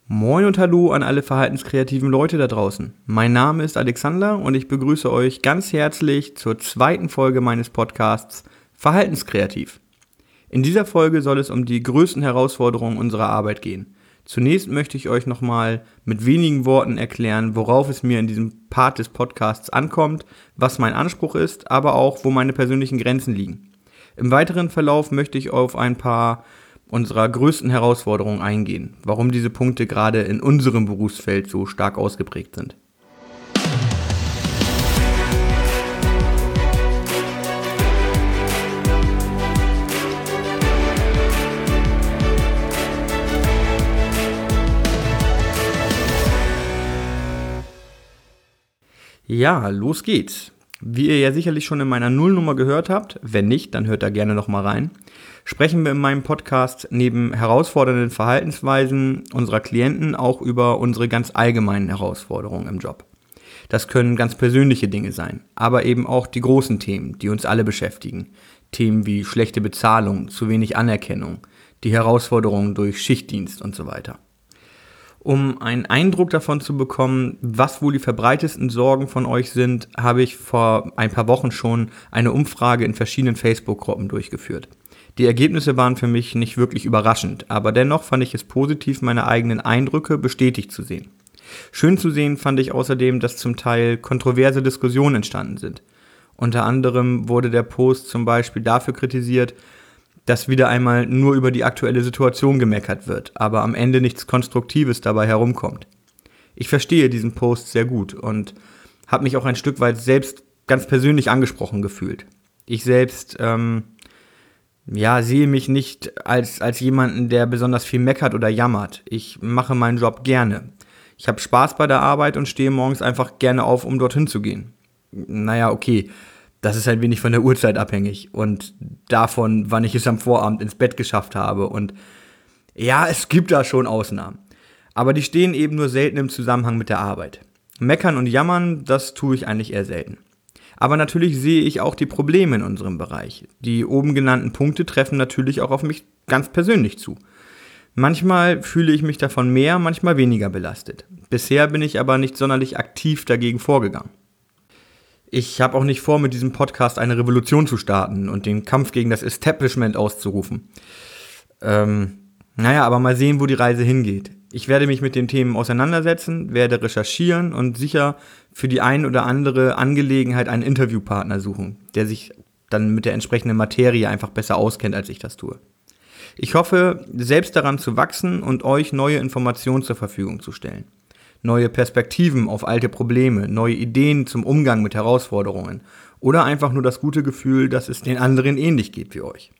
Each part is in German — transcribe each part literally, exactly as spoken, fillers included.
Moin und hallo an alle verhaltenskreativen Leute da draußen. Mein Name ist Alexander und ich begrüße euch ganz herzlich zur zweiten Folge meines Podcasts Verhaltenskreativ. In dieser Folge soll es um die größten Herausforderungen unserer Arbeit gehen. Zunächst möchte ich euch nochmal mit wenigen Worten erklären, worauf es mir in diesem Part des Podcasts ankommt, was mein Anspruch ist, aber auch, wo meine persönlichen Grenzen liegen. Im weiteren Verlauf möchte ich auf ein paar unserer größten Herausforderungen eingehen, warum diese Punkte gerade in unserem Berufsfeld so stark ausgeprägt sind. Ja, los geht's. Wie ihr ja sicherlich schon in meiner Nullnummer gehört habt, wenn nicht, dann hört da gerne nochmal rein, sprechen wir in meinem Podcast neben herausfordernden Verhaltensweisen unserer Klienten auch über unsere ganz allgemeinen Herausforderungen im Job. Das können ganz persönliche Dinge sein, aber eben auch die großen Themen, die uns alle beschäftigen. Themen wie schlechte Bezahlung, zu wenig Anerkennung, die Herausforderungen durch Schichtdienst und so weiter. Um einen Eindruck davon zu bekommen, was wohl die verbreitetsten Sorgen von euch sind, habe ich vor ein paar Wochen schon eine Umfrage in verschiedenen Facebook-Gruppen durchgeführt. Die Ergebnisse waren für mich nicht wirklich überraschend, aber dennoch fand ich es positiv, meine eigenen Eindrücke bestätigt zu sehen. Schön zu sehen fand ich außerdem, dass zum Teil kontroverse Diskussionen entstanden sind. Unter anderem wurde der Post zum Beispiel dafür kritisiert, dass wieder einmal nur über die aktuelle Situation gemeckert wird, aber am Ende nichts Konstruktives dabei herumkommt. Ich verstehe diesen Post sehr gut und habe mich auch ein Stück weit selbst ganz persönlich angesprochen gefühlt. Ich selbst ähm, ja, sehe mich nicht als, als jemanden, der besonders viel meckert oder jammert. Ich mache meinen Job gerne. Ich habe Spaß bei der Arbeit und stehe morgens einfach gerne auf, um dorthin zu gehen. Naja, okay. Das ist ein wenig von der Uhrzeit abhängig und davon, wann ich es am Vorabend ins Bett geschafft habe. Und ja, es gibt da schon Ausnahmen. Aber die stehen eben nur selten im Zusammenhang mit der Arbeit. Meckern und jammern, das tue ich eigentlich eher selten. Aber natürlich sehe ich auch die Probleme in unserem Bereich. Die oben genannten Punkte treffen natürlich auch auf mich ganz persönlich zu. Manchmal fühle ich mich davon mehr, manchmal weniger belastet. Bisher bin ich aber nicht sonderlich aktiv dagegen vorgegangen. Ich habe auch nicht vor, mit diesem Podcast eine Revolution zu starten und den Kampf gegen das Establishment auszurufen. Ähm, naja, aber mal sehen, wo die Reise hingeht. Ich werde mich mit den Themen auseinandersetzen, werde recherchieren und sicher für die ein oder andere Angelegenheit einen Interviewpartner suchen, der sich dann mit der entsprechenden Materie einfach besser auskennt, als ich das tue. Ich hoffe, selbst daran zu wachsen und euch neue Informationen zur Verfügung zu stellen. Neue Perspektiven auf alte Probleme, neue Ideen zum Umgang mit Herausforderungen oder einfach nur das gute Gefühl, dass es den anderen ähnlich geht wie euch.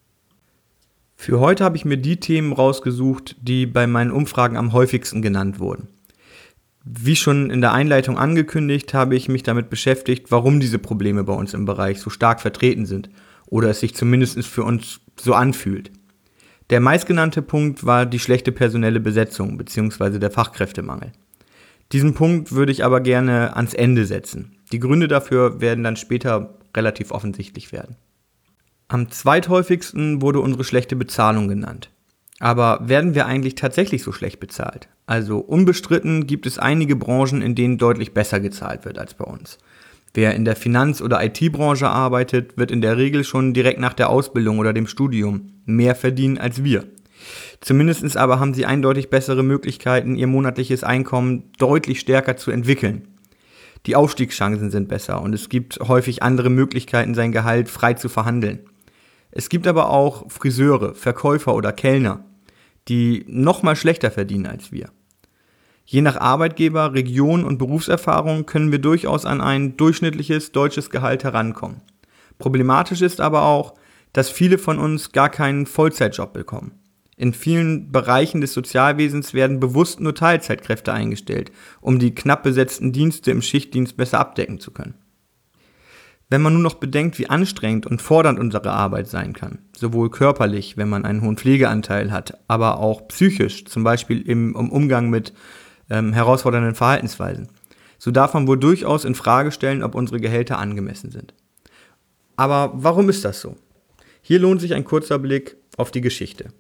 Für heute habe ich mir die Themen rausgesucht, die bei meinen Umfragen am häufigsten genannt wurden. Wie schon in der Einleitung angekündigt, habe ich mich damit beschäftigt, warum diese Probleme bei uns im Bereich so stark vertreten sind oder es sich zumindest für uns so anfühlt. Der meistgenannte Punkt war die schlechte personelle Besetzung bzw. der Fachkräftemangel. Diesen Punkt würde ich aber gerne ans Ende setzen. Die Gründe dafür werden dann später relativ offensichtlich werden. Am zweithäufigsten wurde unsere schlechte Bezahlung genannt. Aber werden wir eigentlich tatsächlich so schlecht bezahlt? Also unbestritten gibt es einige Branchen, in denen deutlich besser gezahlt wird als bei uns. Wer in der Finanz- oder I T-Branche arbeitet, wird in der Regel schon direkt nach der Ausbildung oder dem Studium mehr verdienen als wir. Zumindest aber haben sie eindeutig bessere Möglichkeiten, ihr monatliches Einkommen deutlich stärker zu entwickeln. Die Aufstiegschancen sind besser und es gibt häufig andere Möglichkeiten, sein Gehalt frei zu verhandeln. Es gibt aber auch Friseure, Verkäufer oder Kellner, die noch mal schlechter verdienen als wir. Je nach Arbeitgeber, Region und Berufserfahrung können wir durchaus an ein durchschnittliches deutsches Gehalt herankommen. Problematisch ist aber auch, dass viele von uns gar keinen Vollzeitjob bekommen. In vielen Bereichen des Sozialwesens werden bewusst nur Teilzeitkräfte eingestellt, um die knapp besetzten Dienste im Schichtdienst besser abdecken zu können. Wenn man nun noch bedenkt, wie anstrengend und fordernd unsere Arbeit sein kann, sowohl körperlich, wenn man einen hohen Pflegeanteil hat, aber auch psychisch, zum Beispiel im, im Umgang mit ähm, herausfordernden Verhaltensweisen, so darf man wohl durchaus in Frage stellen, ob unsere Gehälter angemessen sind. Aber warum ist das so? Hier lohnt sich ein kurzer Blick auf die Geschichte.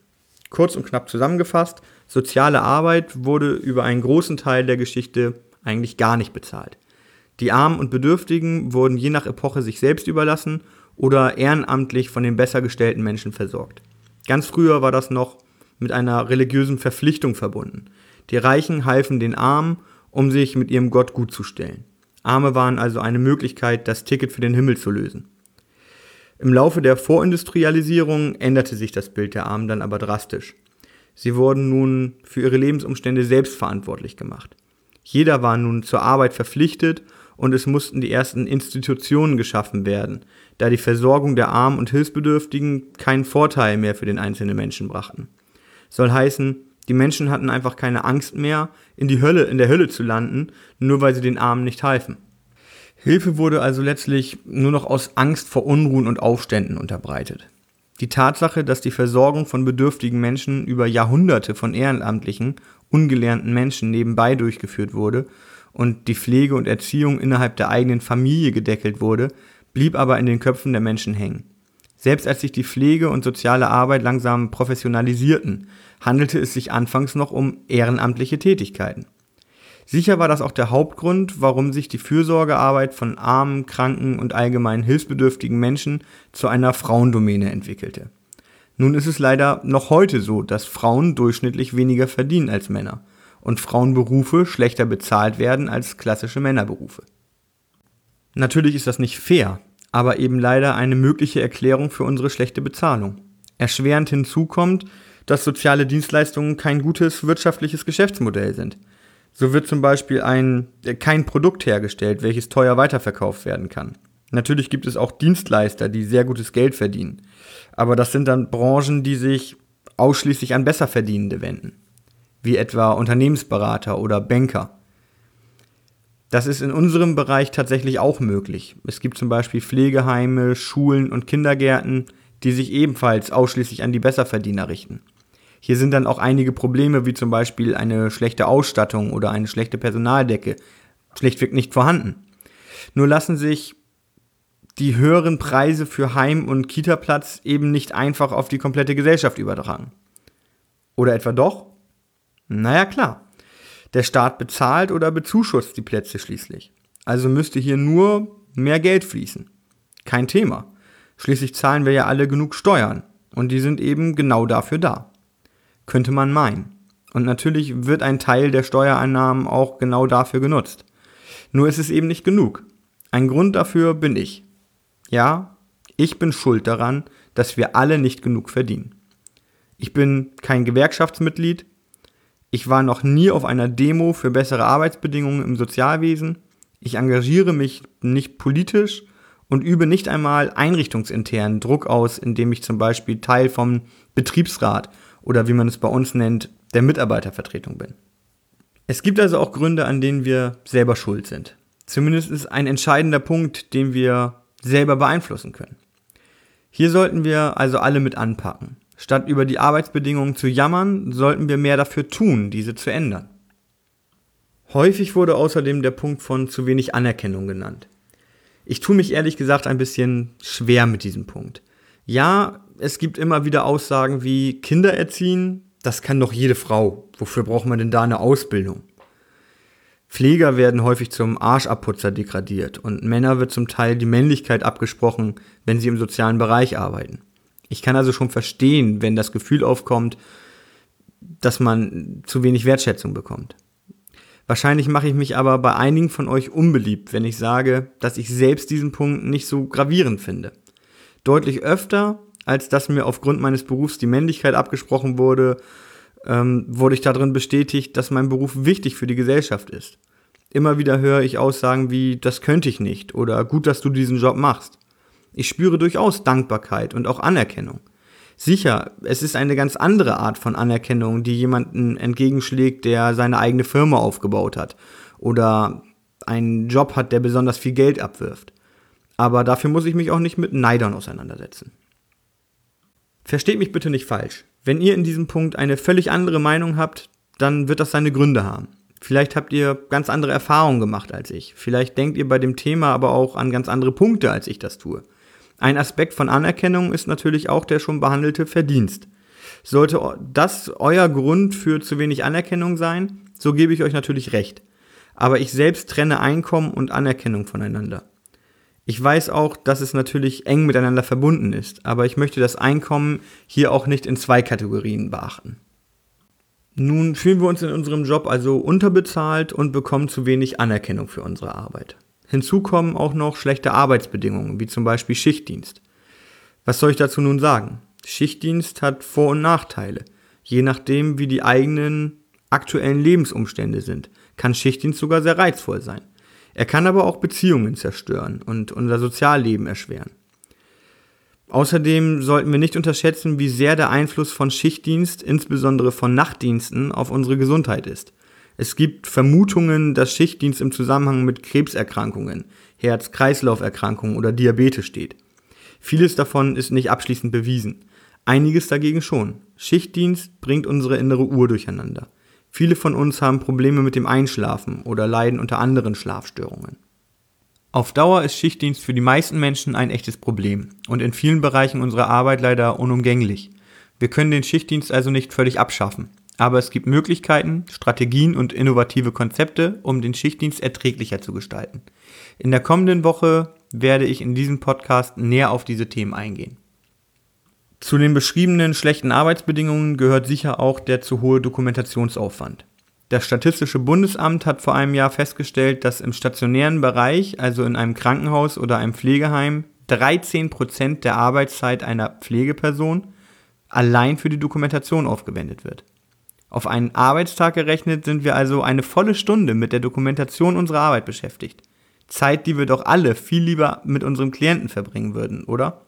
Kurz und knapp zusammengefasst, soziale Arbeit wurde über einen großen Teil der Geschichte eigentlich gar nicht bezahlt. Die Armen und Bedürftigen wurden je nach Epoche sich selbst überlassen oder ehrenamtlich von den besser gestellten Menschen versorgt. Ganz früher war das noch mit einer religiösen Verpflichtung verbunden. Die Reichen halfen den Armen, um sich mit ihrem Gott gutzustellen. Arme waren also eine Möglichkeit, das Ticket für den Himmel zu lösen. Im Laufe der Vorindustrialisierung änderte sich das Bild der Armen dann aber drastisch. Sie wurden nun für ihre Lebensumstände selbst verantwortlich gemacht. Jeder war nun zur Arbeit verpflichtet und es mussten die ersten Institutionen geschaffen werden, da die Versorgung der Armen und Hilfsbedürftigen keinen Vorteil mehr für den einzelnen Menschen brachten. Soll heißen, die Menschen hatten einfach keine Angst mehr, in die Hölle, in der Hölle zu landen, nur weil sie den Armen nicht halfen. Hilfe wurde also letztlich nur noch aus Angst vor Unruhen und Aufständen unterbreitet. Die Tatsache, dass die Versorgung von bedürftigen Menschen über Jahrhunderte von ehrenamtlichen, ungelernten Menschen nebenbei durchgeführt wurde und die Pflege und Erziehung innerhalb der eigenen Familie gedeckelt wurde, blieb aber in den Köpfen der Menschen hängen. Selbst als sich die Pflege und soziale Arbeit langsam professionalisierten, handelte es sich anfangs noch um ehrenamtliche Tätigkeiten. Sicher war das auch der Hauptgrund, warum sich die Fürsorgearbeit von armen, kranken und allgemein hilfsbedürftigen Menschen zu einer Frauendomäne entwickelte. Nun ist es leider noch heute so, dass Frauen durchschnittlich weniger verdienen als Männer und Frauenberufe schlechter bezahlt werden als klassische Männerberufe. Natürlich ist das nicht fair, aber eben leider eine mögliche Erklärung für unsere schlechte Bezahlung. Erschwerend hinzu kommt, dass soziale Dienstleistungen kein gutes wirtschaftliches Geschäftsmodell sind. So wird zum Beispiel ein, kein Produkt hergestellt, welches teuer weiterverkauft werden kann. Natürlich gibt es auch Dienstleister, die sehr gutes Geld verdienen. Aber das sind dann Branchen, die sich ausschließlich an Besserverdienende wenden. Wie etwa Unternehmensberater oder Banker. Das ist in unserem Bereich tatsächlich auch möglich. Es gibt zum Beispiel Pflegeheime, Schulen und Kindergärten, die sich ebenfalls ausschließlich an die Besserverdiener richten. Hier sind dann auch einige Probleme, wie zum Beispiel eine schlechte Ausstattung oder eine schlechte Personaldecke, schlichtweg nicht vorhanden. Nur lassen sich die höheren Preise für Heim- und Kitaplatz eben nicht einfach auf die komplette Gesellschaft übertragen. Oder etwa doch? Naja, klar. Der Staat bezahlt oder bezuschusst die Plätze schließlich. Also müsste hier nur mehr Geld fließen. Kein Thema. Schließlich zahlen wir ja alle genug Steuern und die sind eben genau dafür da. Könnte man meinen. Und natürlich wird ein Teil der Steuereinnahmen auch genau dafür genutzt. Nur ist es eben nicht genug. Ein Grund dafür bin ich. Ja, ich bin schuld daran, dass wir alle nicht genug verdienen. Ich bin kein Gewerkschaftsmitglied. Ich war noch nie auf einer Demo für bessere Arbeitsbedingungen im Sozialwesen. Ich engagiere mich nicht politisch und übe nicht einmal einrichtungsinternen Druck aus, indem ich zum Beispiel Teil vom Betriebsrat oder wie man es bei uns nennt, der Mitarbeitervertretung bin. Es gibt also auch Gründe, an denen wir selber schuld sind. Zumindest ist ein entscheidender Punkt, den wir selber beeinflussen können. Hier sollten wir also alle mit anpacken. Statt über die Arbeitsbedingungen zu jammern, sollten wir mehr dafür tun, diese zu ändern. Häufig wurde außerdem der Punkt von zu wenig Anerkennung genannt. Ich tue mich ehrlich gesagt ein bisschen schwer mit diesem Punkt. Ja, es gibt immer wieder Aussagen wie Kinder erziehen, das kann doch jede Frau. Wofür braucht man denn da eine Ausbildung? Pfleger werden häufig zum Arschabputzer degradiert und Männer wird zum Teil die Männlichkeit abgesprochen, wenn sie im sozialen Bereich arbeiten. Ich kann also schon verstehen, wenn das Gefühl aufkommt, dass man zu wenig Wertschätzung bekommt. Wahrscheinlich mache ich mich aber bei einigen von euch unbeliebt, wenn ich sage, dass ich selbst diesen Punkt nicht so gravierend finde. Deutlich öfter, als dass mir aufgrund meines Berufs die Männlichkeit abgesprochen wurde, ähm, wurde ich darin bestätigt, dass mein Beruf wichtig für die Gesellschaft ist. Immer wieder höre ich Aussagen wie, das könnte ich nicht oder gut, dass du diesen Job machst. Ich spüre durchaus Dankbarkeit und auch Anerkennung. Sicher, es ist eine ganz andere Art von Anerkennung, die jemanden entgegenschlägt, der seine eigene Firma aufgebaut hat oder einen Job hat, der besonders viel Geld abwirft. Aber dafür muss ich mich auch nicht mit Neidern auseinandersetzen. Versteht mich bitte nicht falsch. Wenn ihr in diesem Punkt eine völlig andere Meinung habt, dann wird das seine Gründe haben. Vielleicht habt ihr ganz andere Erfahrungen gemacht als ich. Vielleicht denkt ihr bei dem Thema aber auch an ganz andere Punkte, als ich das tue. Ein Aspekt von Anerkennung ist natürlich auch der schon behandelte Verdienst. Sollte das euer Grund für zu wenig Anerkennung sein, so gebe ich euch natürlich recht. Aber ich selbst trenne Einkommen und Anerkennung voneinander. Ich weiß auch, dass es natürlich eng miteinander verbunden ist, aber ich möchte das Einkommen hier auch nicht in zwei Kategorien beachten. Nun fühlen wir uns in unserem Job also unterbezahlt und bekommen zu wenig Anerkennung für unsere Arbeit. Hinzu kommen auch noch schlechte Arbeitsbedingungen, wie zum Beispiel Schichtdienst. Was soll ich dazu nun sagen? Schichtdienst hat Vor- und Nachteile. Je nachdem, wie die eigenen aktuellen Lebensumstände sind, kann Schichtdienst sogar sehr reizvoll sein. Er kann aber auch Beziehungen zerstören und unser Sozialleben erschweren. Außerdem sollten wir nicht unterschätzen, wie sehr der Einfluss von Schichtdienst, insbesondere von Nachtdiensten, auf unsere Gesundheit ist. Es gibt Vermutungen, dass Schichtdienst im Zusammenhang mit Krebserkrankungen, Herz-Kreislauf-Erkrankungen oder Diabetes steht. Vieles davon ist nicht abschließend bewiesen. Einiges dagegen schon. Schichtdienst bringt unsere innere Uhr durcheinander. Viele von uns haben Probleme mit dem Einschlafen oder leiden unter anderen Schlafstörungen. Auf Dauer ist Schichtdienst für die meisten Menschen ein echtes Problem und in vielen Bereichen unserer Arbeit leider unumgänglich. Wir können den Schichtdienst also nicht völlig abschaffen, aber es gibt Möglichkeiten, Strategien und innovative Konzepte, um den Schichtdienst erträglicher zu gestalten. In der kommenden Woche werde ich in diesem Podcast näher auf diese Themen eingehen. Zu den beschriebenen schlechten Arbeitsbedingungen gehört sicher auch der zu hohe Dokumentationsaufwand. Das Statistische Bundesamt hat vor einem Jahr festgestellt, dass im stationären Bereich, also in einem Krankenhaus oder einem Pflegeheim, dreizehn Prozent der Arbeitszeit einer Pflegeperson allein für die Dokumentation aufgewendet wird. Auf einen Arbeitstag gerechnet sind wir also eine volle Stunde mit der Dokumentation unserer Arbeit beschäftigt. Zeit, die wir doch alle viel lieber mit unserem Klienten verbringen würden, oder?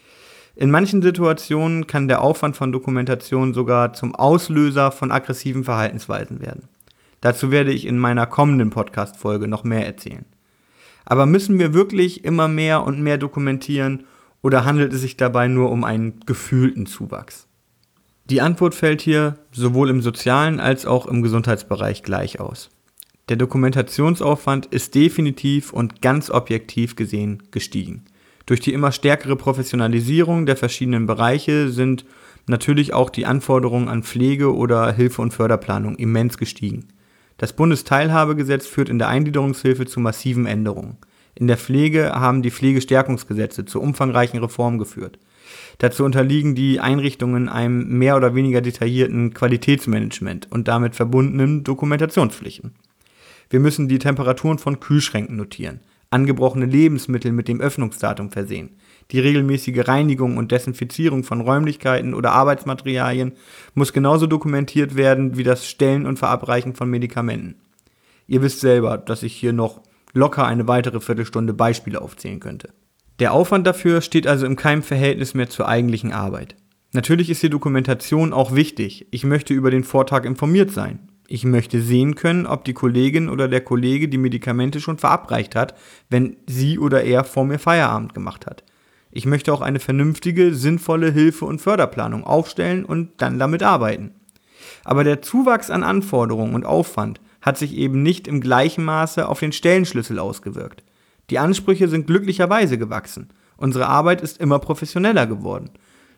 In manchen Situationen kann der Aufwand von Dokumentation sogar zum Auslöser von aggressiven Verhaltensweisen werden. Dazu werde ich in meiner kommenden Podcast-Folge noch mehr erzählen. Aber müssen wir wirklich immer mehr und mehr dokumentieren oder handelt es sich dabei nur um einen gefühlten Zuwachs? Die Antwort fällt hier sowohl im sozialen als auch im Gesundheitsbereich gleich aus. Der Dokumentationsaufwand ist definitiv und ganz objektiv gesehen gestiegen. Durch die immer stärkere Professionalisierung der verschiedenen Bereiche sind natürlich auch die Anforderungen an Pflege oder Hilfe- und Förderplanung immens gestiegen. Das Bundesteilhabegesetz führt in der Eingliederungshilfe zu massiven Änderungen. In der Pflege haben die Pflegestärkungsgesetze zu umfangreichen Reformen geführt. Dazu unterliegen die Einrichtungen einem mehr oder weniger detaillierten Qualitätsmanagement und damit verbundenen Dokumentationspflichten. Wir müssen die Temperaturen von Kühlschränken notieren, angebrochene Lebensmittel mit dem Öffnungsdatum versehen. Die regelmäßige Reinigung und Desinfizierung von Räumlichkeiten oder Arbeitsmaterialien muss genauso dokumentiert werden wie das Stellen und Verabreichen von Medikamenten. Ihr wisst selber, dass ich hier noch locker eine weitere Viertelstunde Beispiele aufzählen könnte. Der Aufwand dafür steht also in keinem Verhältnis mehr zur eigentlichen Arbeit. Natürlich ist die Dokumentation auch wichtig. Ich möchte über den Vortag informiert sein. Ich möchte sehen können, ob die Kollegin oder der Kollege die Medikamente schon verabreicht hat, wenn sie oder er vor mir Feierabend gemacht hat. Ich möchte auch eine vernünftige, sinnvolle Hilfe- und Förderplanung aufstellen und dann damit arbeiten. Aber der Zuwachs an Anforderungen und Aufwand hat sich eben nicht im gleichen Maße auf den Stellenschlüssel ausgewirkt. Die Ansprüche sind glücklicherweise gewachsen. Unsere Arbeit ist immer professioneller geworden.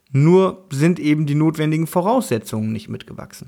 Nur sind eben die notwendigen Voraussetzungen nicht mitgewachsen.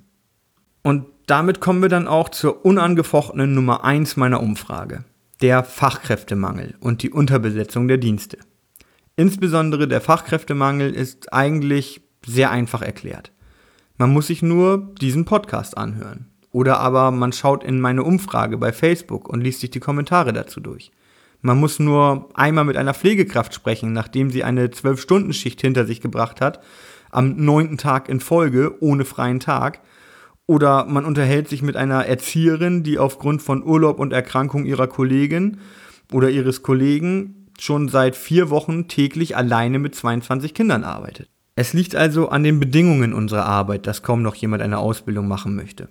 Und damit kommen wir dann auch zur unangefochtenen Nummer eins meiner Umfrage, der Fachkräftemangel und die Unterbesetzung der Dienste. Insbesondere der Fachkräftemangel ist eigentlich sehr einfach erklärt. Man muss sich nur diesen Podcast anhören. Oder aber man schaut in meine Umfrage bei Facebook und liest sich die Kommentare dazu durch. Man muss nur einmal mit einer Pflegekraft sprechen, nachdem sie eine zwölf-Stunden-Schicht hinter sich gebracht hat, am neunten Tag in Folge, ohne freien Tag. Oder man unterhält sich mit einer Erzieherin, die aufgrund von Urlaub und Erkrankung ihrer Kollegin oder ihres Kollegen schon seit vier Wochen täglich alleine mit zweiundzwanzig Kindern arbeitet. Es liegt also an den Bedingungen unserer Arbeit, dass kaum noch jemand eine Ausbildung machen möchte.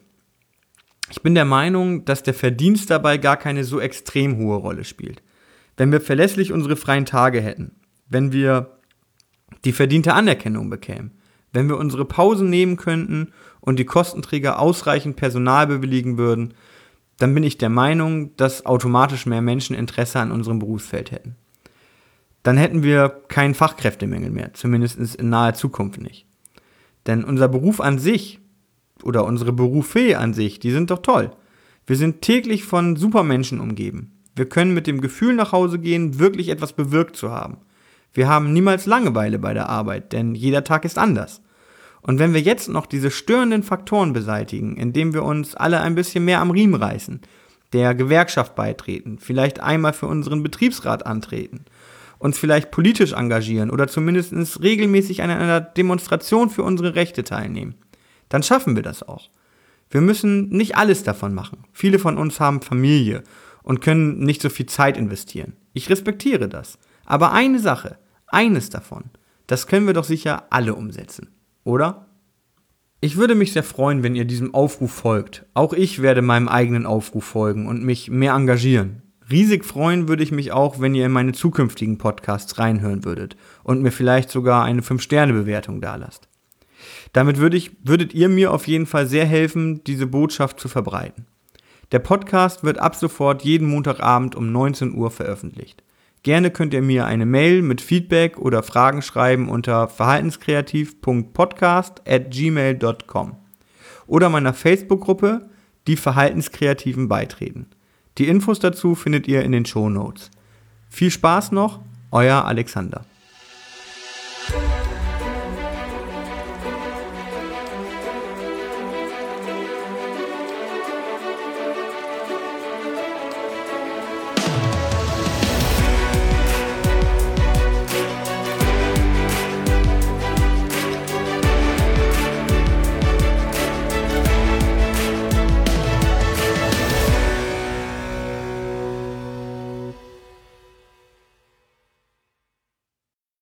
Ich bin der Meinung, dass der Verdienst dabei gar keine so extrem hohe Rolle spielt. Wenn wir verlässlich unsere freien Tage hätten, wenn wir die verdiente Anerkennung bekämen, wenn wir unsere Pausen nehmen könnten und die Kostenträger ausreichend Personal bewilligen würden, dann bin ich der Meinung, dass automatisch mehr Menschen Interesse an unserem Berufsfeld hätten. Dann hätten wir keinen Fachkräftemangel mehr, zumindest in naher Zukunft nicht. Denn unser Beruf an sich oder unsere Berufe an sich, die sind doch toll. Wir sind täglich von Supermenschen umgeben. Wir können mit dem Gefühl nach Hause gehen, wirklich etwas bewirkt zu haben. Wir haben niemals Langeweile bei der Arbeit, denn jeder Tag ist anders. Und wenn wir jetzt noch diese störenden Faktoren beseitigen, indem wir uns alle ein bisschen mehr am Riemen reißen, der Gewerkschaft beitreten, vielleicht einmal für unseren Betriebsrat antreten, uns vielleicht politisch engagieren oder zumindest regelmäßig an einer Demonstration für unsere Rechte teilnehmen, dann schaffen wir das auch. Wir müssen nicht alles davon machen. Viele von uns haben Familie und können nicht so viel Zeit investieren. Ich respektiere das. Aber eine Sache, eines davon, das können wir doch sicher alle umsetzen, oder? Ich würde mich sehr freuen, wenn ihr diesem Aufruf folgt. Auch ich werde meinem eigenen Aufruf folgen und mich mehr engagieren. Riesig freuen würde ich mich auch, wenn ihr in meine zukünftigen Podcasts reinhören würdet und mir vielleicht sogar eine fünf Sterne Bewertung dalasst. Damit würde ich, würdet ihr mir auf jeden Fall sehr helfen, diese Botschaft zu verbreiten. Der Podcast wird ab sofort jeden Montagabend um neunzehn Uhr veröffentlicht. Gerne könnt ihr mir eine Mail mit Feedback oder Fragen schreiben unter verhaltenskreativ punkt podcast at gmail punkt com oder meiner Facebook-Gruppe Die Verhaltenskreativen beitreten. Die Infos dazu findet ihr in den Shownotes. Viel Spaß noch, euer Alexander.